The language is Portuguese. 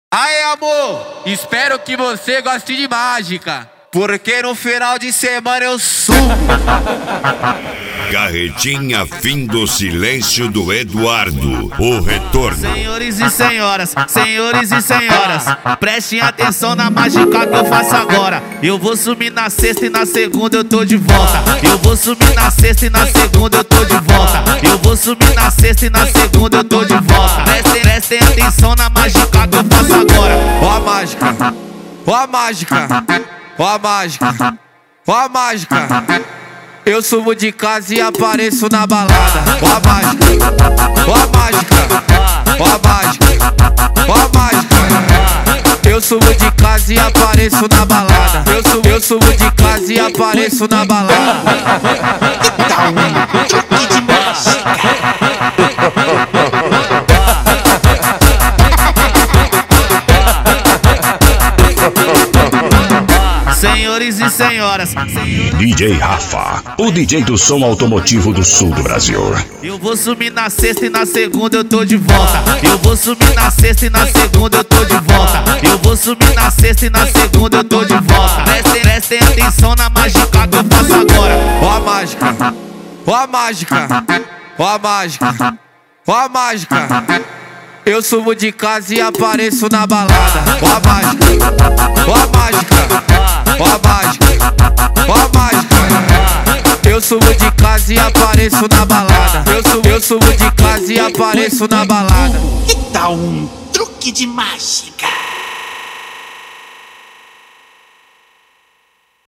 Aí, amor, Espero que você goste de mágica, porque no final de semana eu sumo. Carretinha Fim do Silêncio do Eduardo, o retorno. Senhores e senhoras, prestem atenção na mágica que eu faço agora. Eu vou sumir na sexta e na segunda eu tô de volta. Eu vou sumir na sexta e na segunda eu tô de volta. Eu vou sumir na sexta e na segunda eu tô de volta. Prestem atenção na mágica que eu faço agora. Ó a mágica, ó a mágica, ó a mágica, ó a mágica. Eu subo de casa e apareço na balada. Ó a mágica, ó a mágica, ó a mágica, ó a mágica. Eu subo de casa e apareço na balada. Eu subo de casa e apareço na balada. Senhores e senhoras, DJ Rafa, o DJ do som automotivo do sul do Brasil. eu vou sumir na sexta e na segunda eu tô de volta. Eu vou sumir na sexta e na segunda eu tô de volta. Eu vou sumir na sexta e na segunda eu tô de volta. Prestem atenção na mágica que eu faço agora. Ó a mágica, ó a mágica, ó a mágica, ó a mágica. Eu subo de casa e apareço na balada. Ó a mágica, ó a mágica, ó a mágica, ó a mágica. Eu subo de casa e apareço na balada. Eu subo de casa e apareço na balada. Que tal um truque de mágica?